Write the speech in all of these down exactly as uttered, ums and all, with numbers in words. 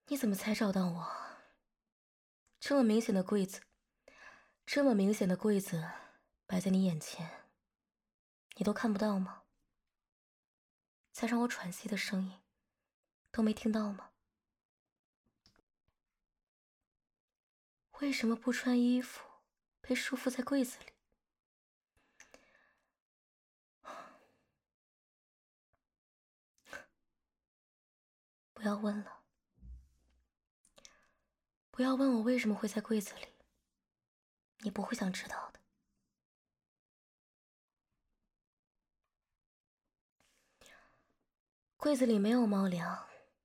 你怎么才找到我？这么明显的柜子，这么明显的柜子摆在你眼前，你都看不到吗？再让我喘息的声音都没听到吗？为什么不穿衣服，被束缚在柜子里？不要问了，不要问我为什么会在柜子里，你不会想知道的。柜子里没有猫粮，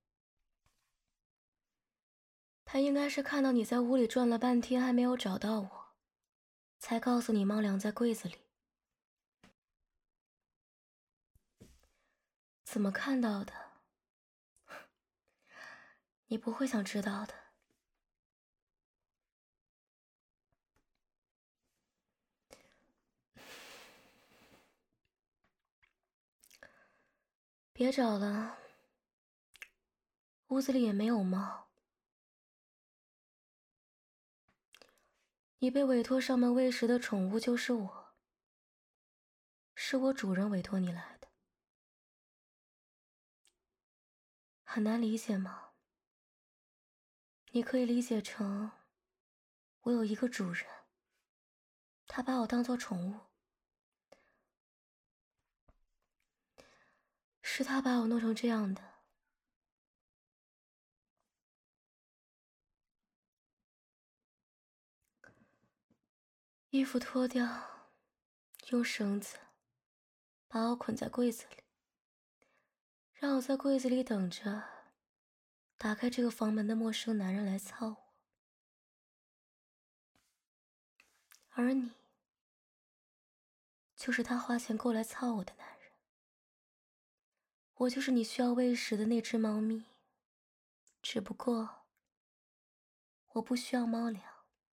他应该是看到你在屋里转了半天还没有找到我，才告诉你猫粮在柜子里。怎么看到的？你不会想知道的。别找了，屋子里也没有猫。你被委托上门喂食的宠物就是我，是我主人委托你来的。很难理解吗？你可以理解成，我有一个主人，他把我当作宠物，是他把我弄成这样的。衣服脱掉，用绳子把我捆在柜子里，让我在柜子里等着打开这个房门的陌生男人来操我。而你，就是他花钱过来操我的男人。我就是你需要喂食的那只猫咪，只不过我不需要猫粮，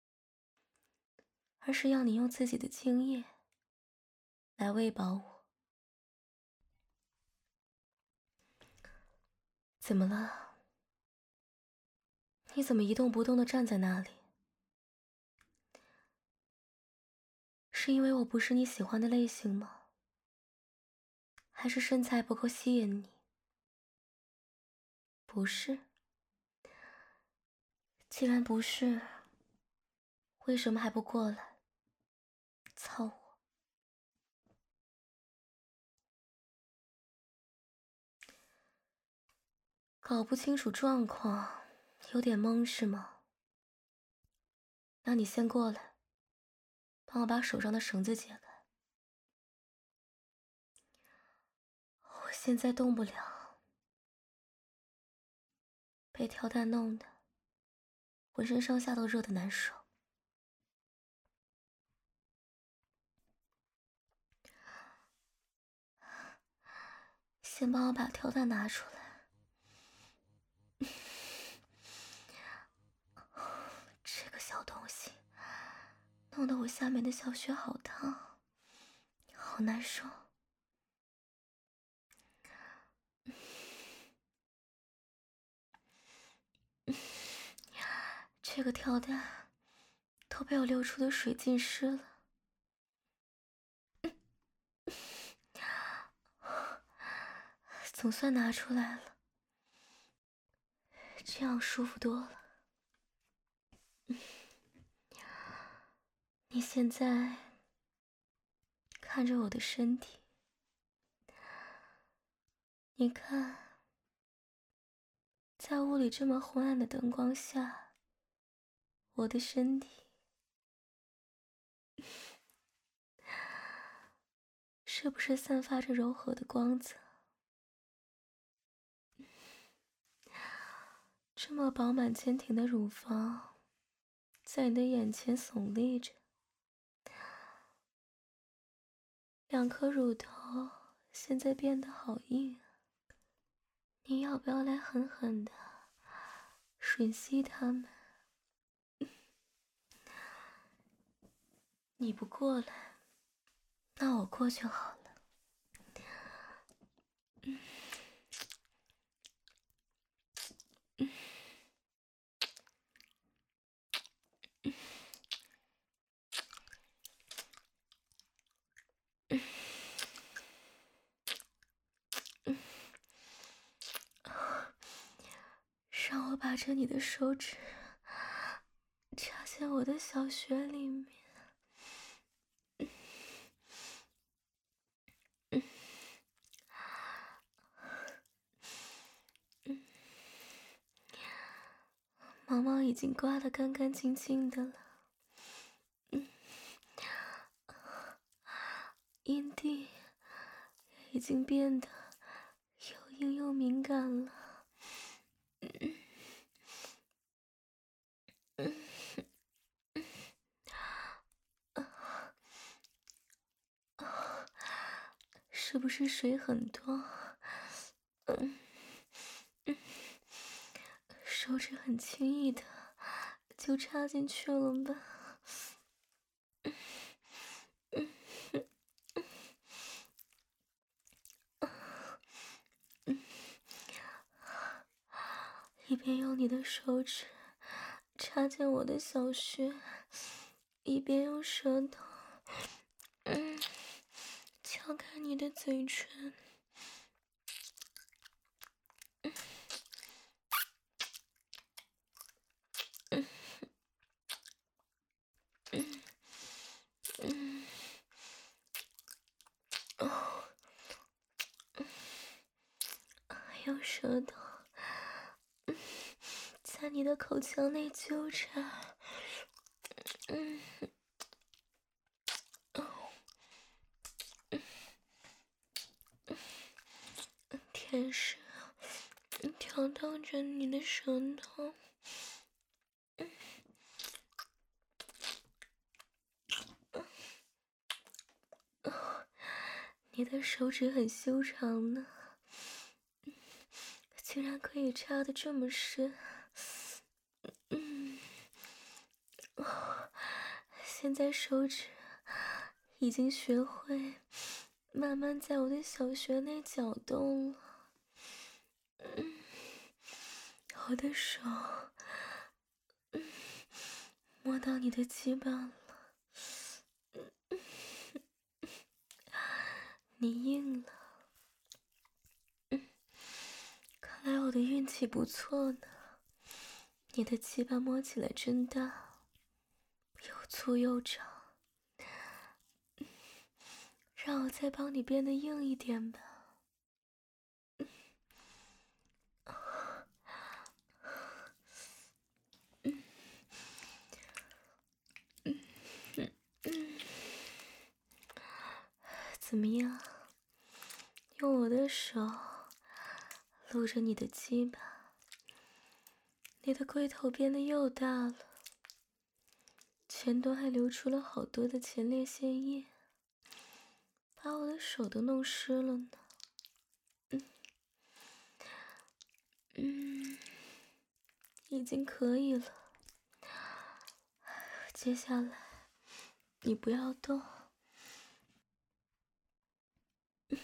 而是要你用自己的精液来喂饱我。怎么了？你怎么一动不动地站在那里？是因为我不是你喜欢的类型吗？还是身材不够吸引你？不是。既然不是，为什么还不过来操我？搞不清楚状况，有点懵是吗？那你先过来，帮我把手上的绳子解开。我现在动不了，被跳蛋弄的，浑身上下都热得难受。先帮我把跳蛋拿出来。这个小东西弄得我下面的小穴好烫，好难受。这个跳蛋都被我流出的水浸湿了。总算拿出来了，这样舒服多了。你现在看着我的身体，你看，在屋里这么昏暗的灯光下，我的身体是不是散发着柔和的光泽？这么饱满坚挺的乳房在你的眼前耸立着，两颗乳头现在变得好硬，你要不要来狠狠的吮吸它们？你不过来，那我过就好了。 让我把着你的手指插进我的小穴里面。嗯嗯，毛毛已经刮得干干净净的了。嗯，阴蒂已经变得又硬又敏感了。嗯嗯嗯，是不是水很多？嗯嗯，手指很轻易的就插进去了吧？嗯嗯嗯嗯，一边用你的手指插进我的小穴，一边用舌头，嗯，敲开你的嘴唇。嗯嗯嗯嗯，哦，嗯，用舌头，嗯，在你的口腔内纠缠。嗯，哦，嗯嗯，舔舐，挑逗着你的舌头。嗯哦，你的手指很修长呢，竟然可以插得这么深。嗯，哦，现在手指已经学会慢慢在我的小穴内搅动了。嗯，我的手，嗯，摸到你的鸡巴了。嗯，你硬了。嗯，看来我的运气不错呢。你的鸡巴摸起来真大，又粗又长。嗯，让我再帮你变得硬一点吧。嗯，嗯嗯嗯嗯，怎么样？用我的手搂着你的鸡巴，你的龟头变得又大了，前端还流出了好多的前列腺液，把我的手都弄湿了呢。嗯嗯，已经可以了。接下来你不要动。嗯，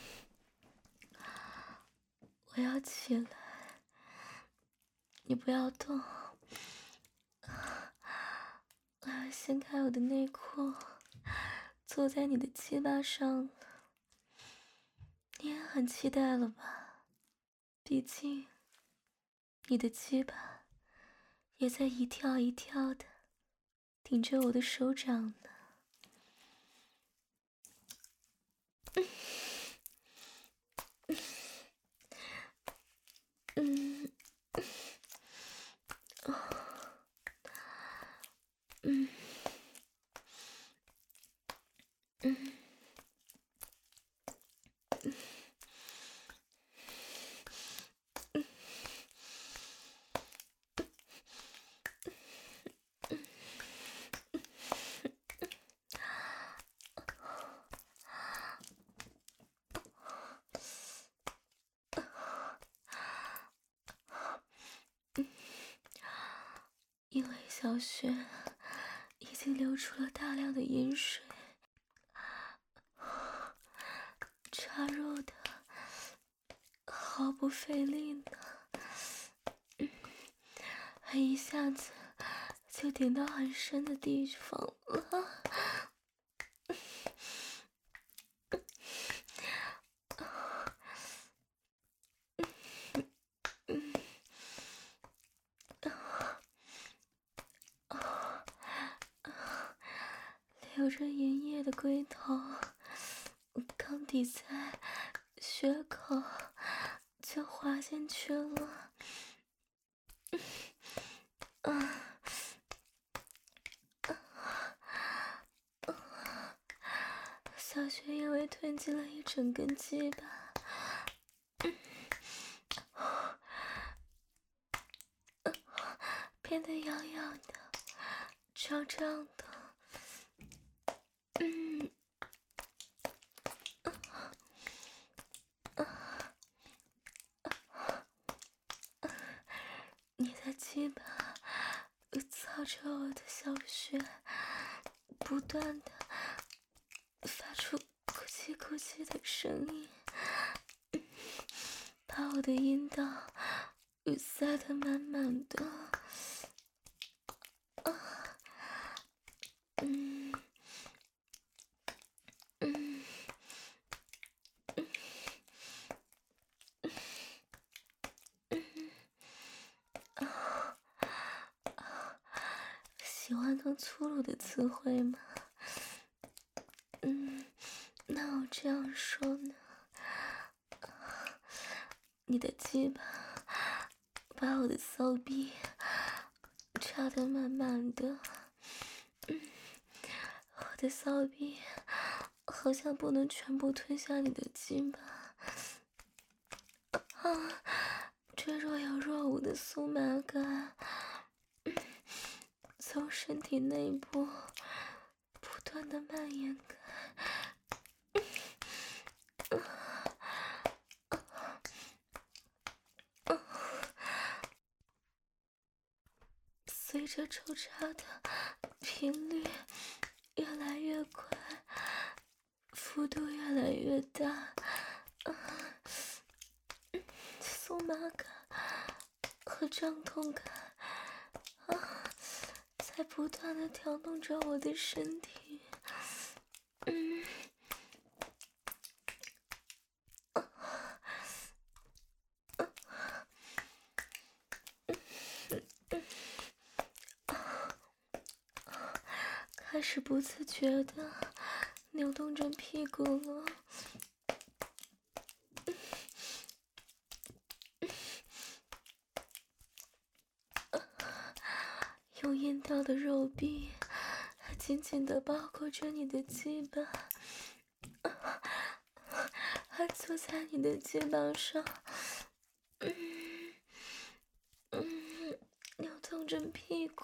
我要起来，你不要动。我要掀开我的内裤，坐在你的鸡巴上了。你也很期待了吧？毕竟你的鸡巴也在一跳一跳的顶着我的手掌呢。嗯嗯哦嗯嗯嗯嗯嗯，因为小雪已经流出了大量的饮水，插入的毫不费力呢。嗯，还一下子就顶到很深的地方了。嗯着银叶的龟头刚抵在穴口就滑进去了。啊小穴因为吞进了一整根鸡巴，变得痒痒的、胀胀的。嗯，你的鸡巴操着我的小穴，不断的发出咕叽咕叽的声音，把我的阴道塞得满满的。嗯嗯嗯嗯喜欢听粗鲁的词汇吗？嗯，那我这样说呢，你的鸡巴把我的骚逼插得满满的。嗯，我的骚逼好像不能全部吞下你的鸡巴啊，这若有若无的酥麻感，嗯，从身体内部不断的蔓延开。嗯随着抽插的频率越来越快，幅度越来越大，啊，酥麻感和胀痛感啊，在不断的挑动着我的身体。嗯，啊啊开始不自觉的扭动着屁股了。用阴道的肉壁紧紧地包裹着你的鸡巴，还坐在你的肩膀上，嗯嗯，扭动着屁股，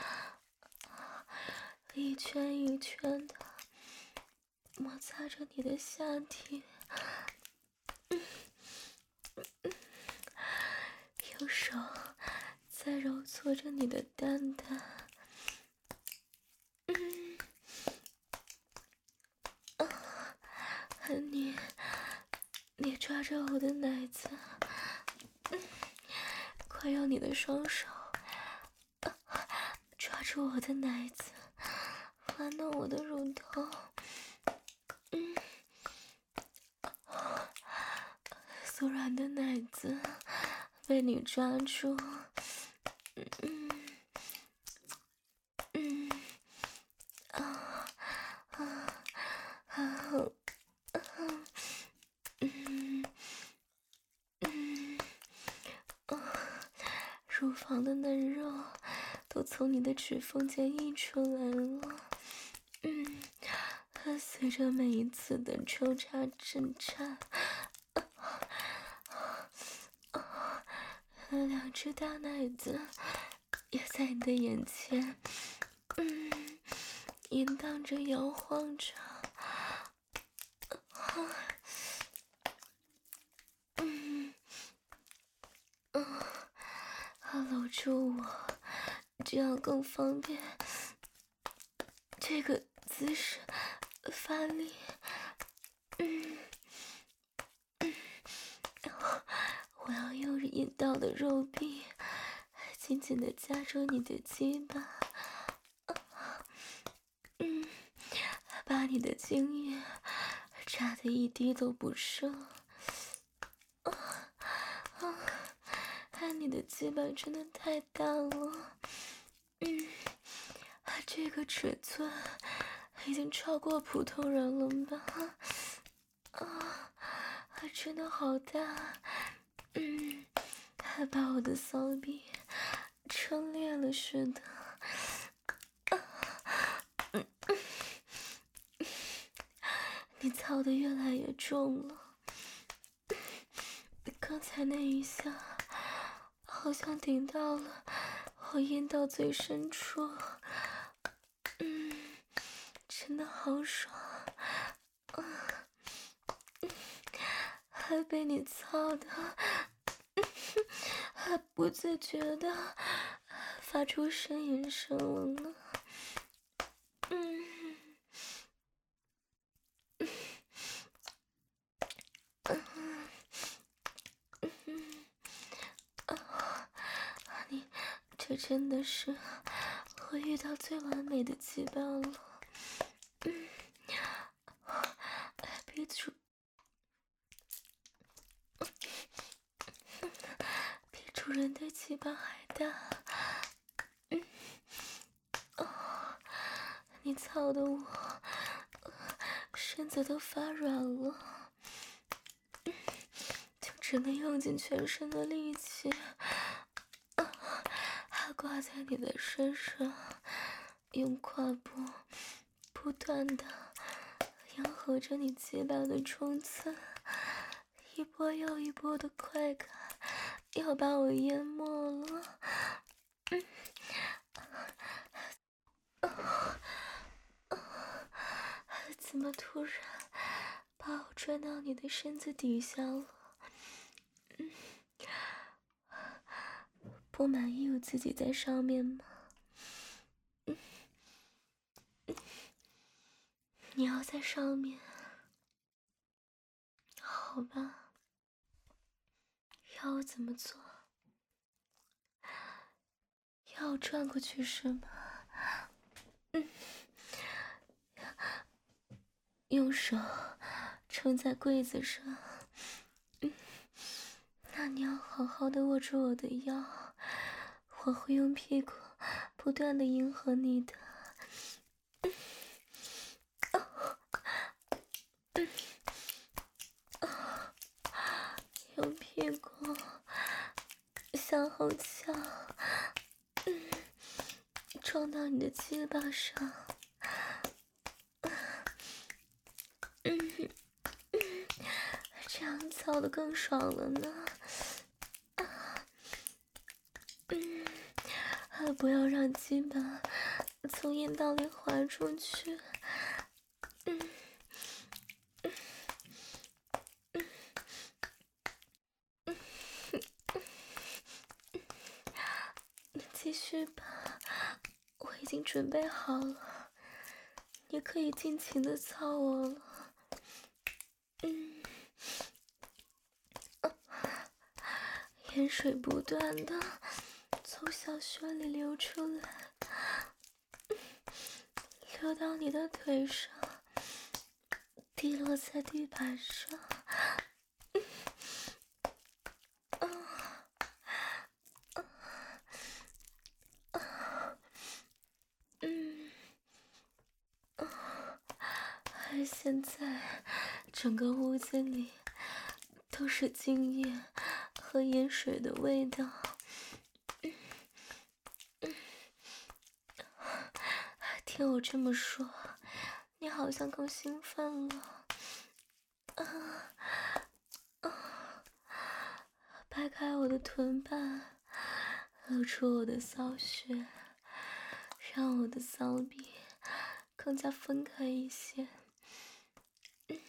一圈一圈的摩擦着你的下体，嗯嗯，右手在揉搓着你的蛋蛋，嗯，啊，你你抓着我的奶子，嗯，快用你的双手啊抓住我的奶子，玩弄我的乳头，嗯，酥软的奶子被你抓住，嗯嗯啊啊啊嗯嗯啊，乳房的嫩肉都从你的指缝间溢出来了，嗯，它随着每一次的抽插震颤，啊，两只大奶子也在你的眼前，嗯，淫荡着摇晃着，啊，嗯嗯，啊，搂住我，这样更方便。这个姿势发力，嗯嗯，我要用阴道的肉壁紧紧地夹住你的鸡巴，嗯，把你的精液插得一滴都不剩。啊啊！看你的鸡巴真的太大了，嗯，这个尺寸已经超过普通人了吧？啊，还真的好大，嗯，还把我的骚逼撑裂了似的。嗯嗯，你操得越来越重了，刚才那一下好像顶到了我阴道最深处，嗯，真的好爽，嗯，还被你操的，还不自觉的发出呻吟声了呢。嗯，嗯嗯，啊，你这真的是我遇到最完美的羁绊了。嗯，比主比主人的鸡巴还大。嗯，哦，你操的我身子都发软了，嗯，就只能用尽全身的力气，啊，还挂在你的身上，用胯部不断的迎合着你鸡巴的冲刺，一波又一波的快感要把我淹没了。嗯，啊啊，怎么突然把我拽到你的身子底下了？嗯，不满意我自己在上面吗？嗯，你要在上面，好吧？要我怎么做？要我转过去是吗？嗯，用手撑在柜子上。嗯，那你要好好的握住我的腰，我会用屁股不断的迎合你的。嗯，哦，嗯，哦，用屁股向后翘，嗯，撞到你的鸡巴上。嗯嗯，这样操的更爽了呢。啊，嗯，还不要让鸡巴从阴道里滑出去。嗯嗯嗯嗯嗯，你继续吧，我已经准备好了，你可以尽情的操我了。嗯，啊，盐水不断的从小穴里流出来，嗯，流到你的腿上，滴落在地板上。嗯，啊啊啊，嗯，啊，而现在整个屋子里都是精液和盐水的味道。嗯嗯，听我这么说，你好像更兴奋了。啊啊，掰开我的臀瓣，露出我的骚穴，让我的骚逼更加分开一些。嗯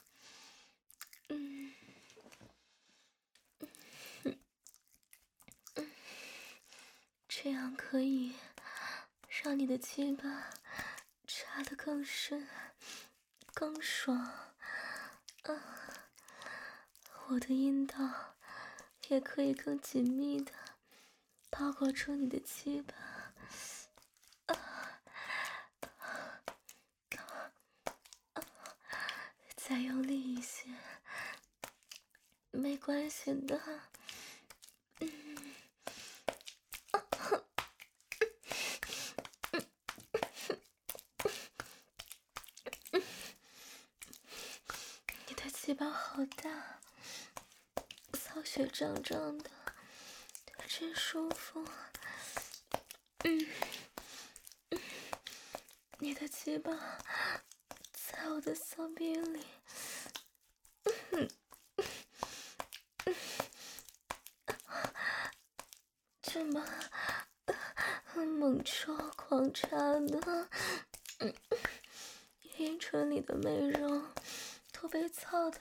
嗯嗯嗯，这样可以让你的鸡巴插得更深、更爽。啊，我的阴道也可以更紧密的包裹住你的鸡巴。啊啊，再用力一些，没关系的。嗯， 巴好大，骚血胀胀的，真舒服。嗯嗯，你的鸡巴在我的骚逼里，嗯嗯，这么猛戳狂插的，嗯，阴唇里的美容都被操的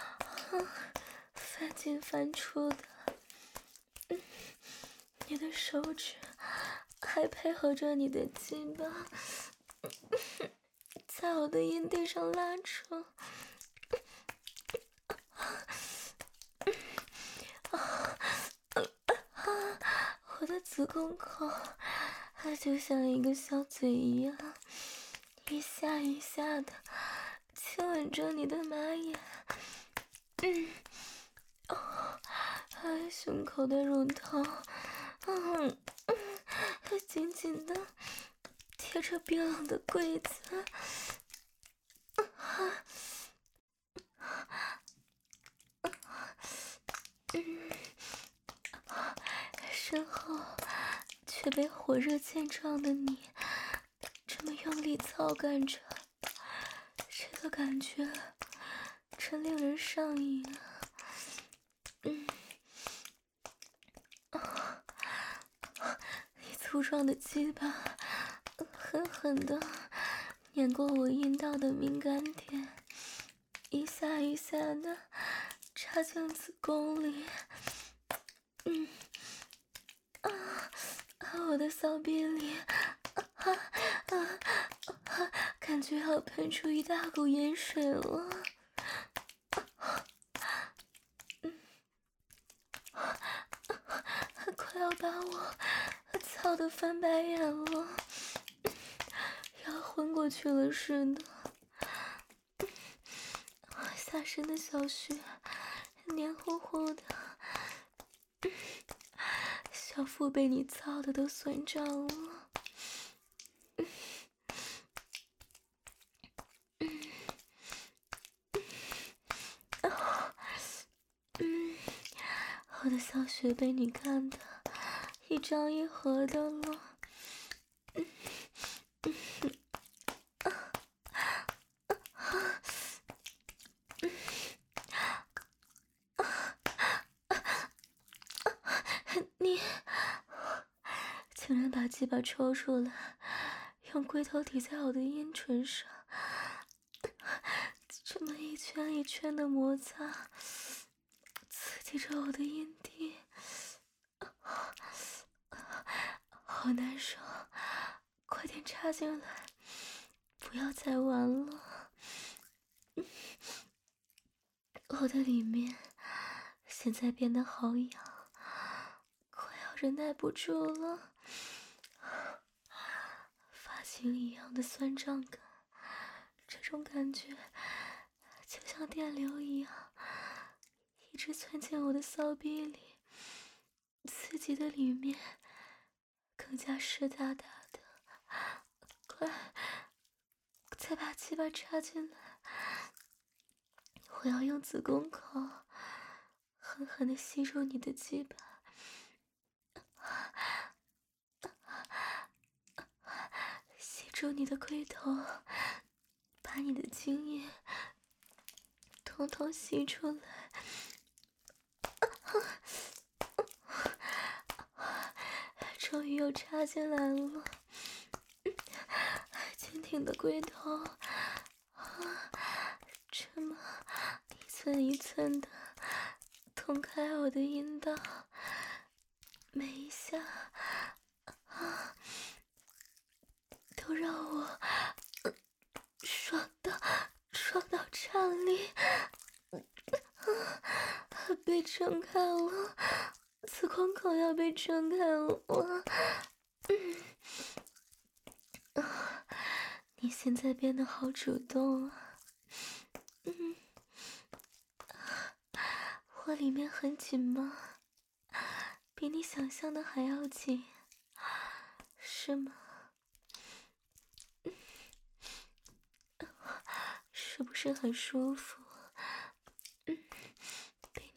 翻进翻出的。嗯，你的手指还配合着你的鸡巴，在我的阴蒂上拉扯。我的子宫口它就像一个小嘴一样，一下一下的亲吻着你的马眼。嗯，哦，啊，胸口的乳头，嗯嗯，紧紧的贴着冰冷的柜子。啊，嗯，身后却被火热健壮的你这么用力操干着，这个感觉真令人上瘾啊！嗯，哦，你粗壮的鸡巴狠狠地碾过我阴道的敏感点，一下一下的插进子宫里。嗯，啊啊，我的骚逼里，啊啊啊，感觉要喷出一大股盐水了。嗯，快要把我操得翻白眼了，要昏过去了似的。下身的小穴黏糊糊的，小腹被你操的都酸胀了。嗯嗯嗯，哦，嗯，我的小穴被你干的一张一合的了。嗯嗯啊啊嗯啊啊啊！你竟然把鸡巴抽出来，用龟头抵在我的阴唇上，这么一圈一圈的摩擦，刺激着我的阴蒂，好难受，快点插进来，不要再玩了。我的里面现在变得好痒，快要忍耐不住了。发情一样的酸胀感，这种感觉就像电流一样，一直窜进我的骚逼里，刺激的里面更加湿哒哒的。快，再把鸡巴插进来，我要用子宫口狠狠地吸入你的鸡巴，吸住你的龟头，把你的精液统统吸出来。终于又插进来了，坚挺的龟头，这么一寸一寸的捅开我的阴道，每一下啊，都让我呃爽到爽到颤栗，啊，被撑开了，子宫口要被撑开了。嗯，啊，你现在变得好主动啊。嗯，我里面很紧吗？比你想象的还要紧，是吗？是不是很舒服？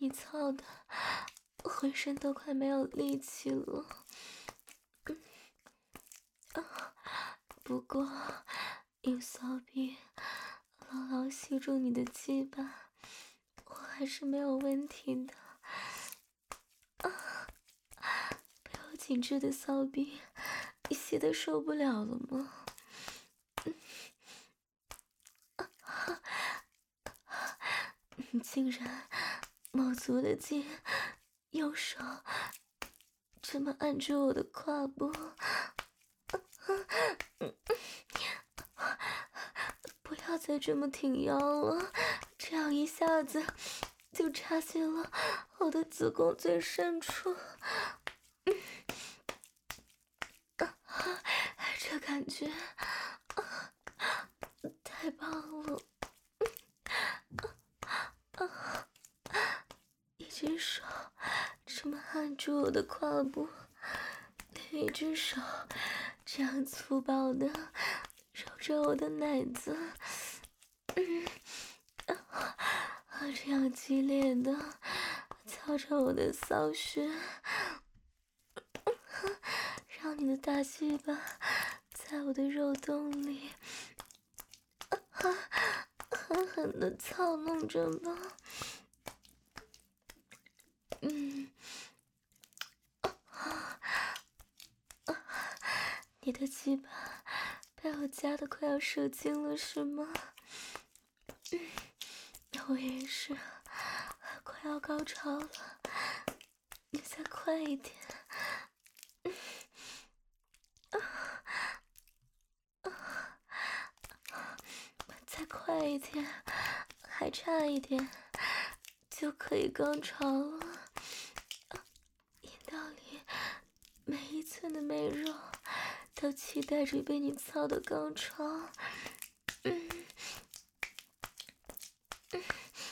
你操的，我浑身都快没有力气了。嗯啊，不过用骚逼牢牢吸住你的鸡巴，我还是没有问题的。啊，被我紧致的骚逼你吸得受不了了吗？嗯啊，你竟然卯足了劲，用手这么按住我的胯部。不要再这么挺腰了，这样一下子就插进了我的子宫最深处。嗯啊，这感觉啊太棒了！啊啊，一只手这么按住我的胯部，另一只手这样粗暴的揉着我的奶子，嗯，啊，这样激烈的操着我的骚穴，让你的大鸡巴在我的肉洞里啊狠狠的操弄着吧。嗯，啊啊，你的鸡巴被我夹得快要射精了是吗？嗯，我也是快要高潮了，你再快一点。嗯啊啊，再快一点，还差一点就可以高潮了。阴道里每一寸的美肉都期待着被你操的高潮。嗯嗯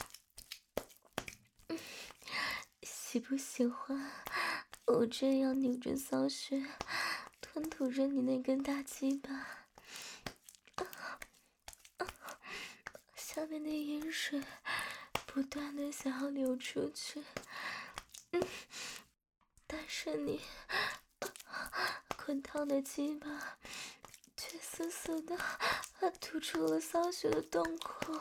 嗯，喜不喜欢我这样扭着骚穴吞吐着你那根大鸡巴？啊啊，下面的饮水不断的想要流出去。嗯，但是你滚烫的鸡巴却死死的堵住了骚穴的洞口，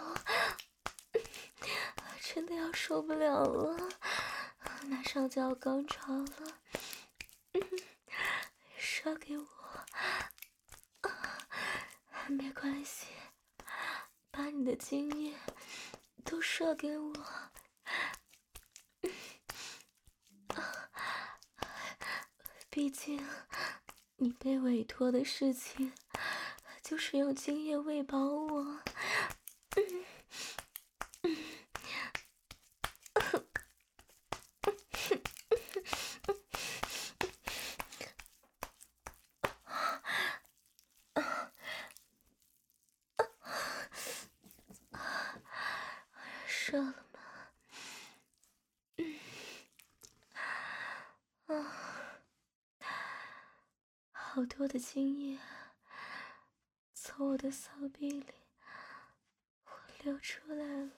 真的要受不了了，马上就要高潮了。嗯，射给我啊，没关系，把你的精液都射给我。嗯啊，毕竟你被委托的事情就是用精液喂饱我。嗯嗯射了吗？嗯啊，好多的精液从我的骚逼里流出来了。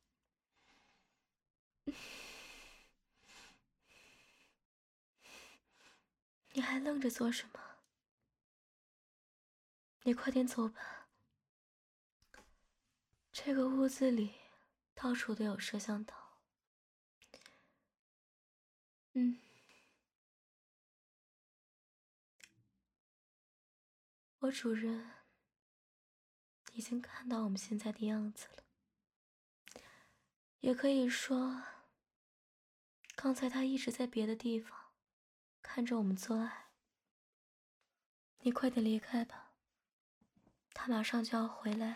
你还愣着做什么？你快点走吧。这个屋子里到处都有摄像头。嗯，我主人已经看到我们现在的样子了，也可以说，刚才他一直在别的地方看着我们做爱。你快点离开吧，他马上就要回来了。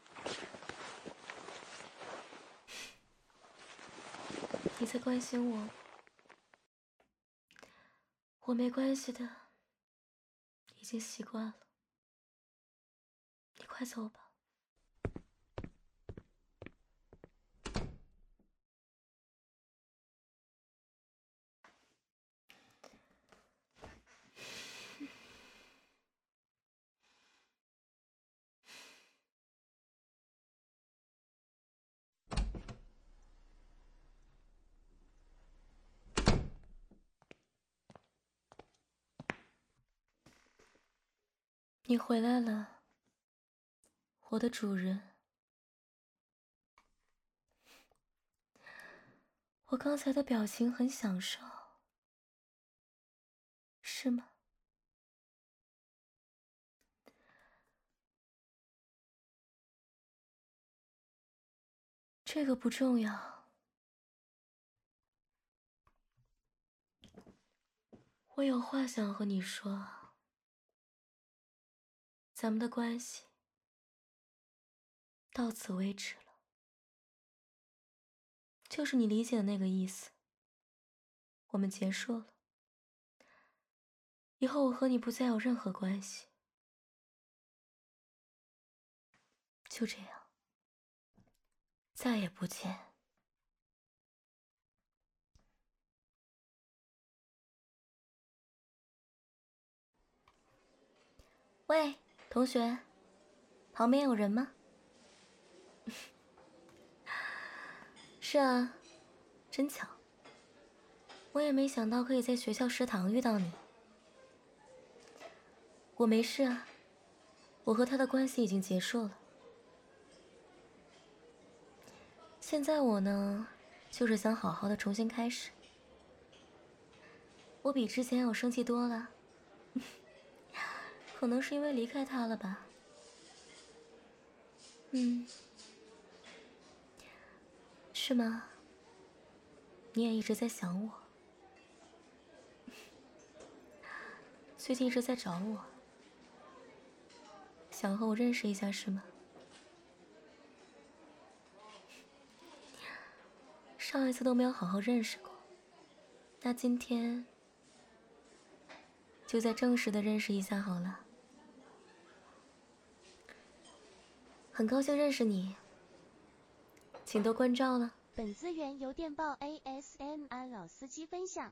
你在关心我？我没关系的，已经习惯了。你快走吧。 你回来了，我的主人。我刚才的表情很享受，是吗？这个不重要，我有话想和你说。咱们的关系到此为止了，就是你理解的那个意思。我们结束了，以后我和你不再有任何关系，就这样，再也不见。喂，同学，旁边有人吗？是啊，真巧，我也没想到可以在学校食堂遇到你。我没事啊，我和他的关系已经结束了。现在我呢，就是想好好的重新开始。我比之前要生气多了，可能是因为离开他了吧。嗯，是吗？你也一直在想我，最近一直在找我，想和我认识一下是吗？上一次都没有好好认识过，那今天就再正式的认识一下好了。很高兴认识你，请多关照了。 本资源由电报 A S M R 老司机分享。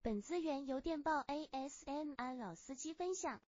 本资源由电报 A S M R 老司机分享。